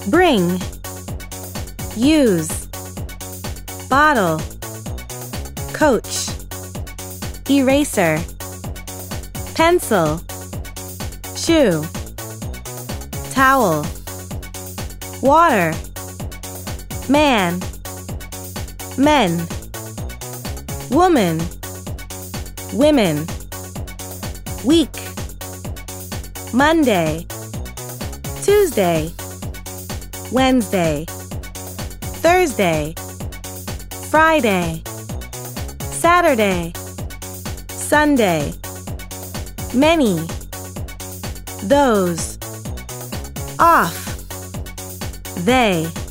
bring, use, bottle, coach, eraser, pencil, shoe, towel, water, man, men, woman, women, week, Monday, Tuesday, Wednesday, Thursday, Friday, Saturday, Sunday, many, those, off, they.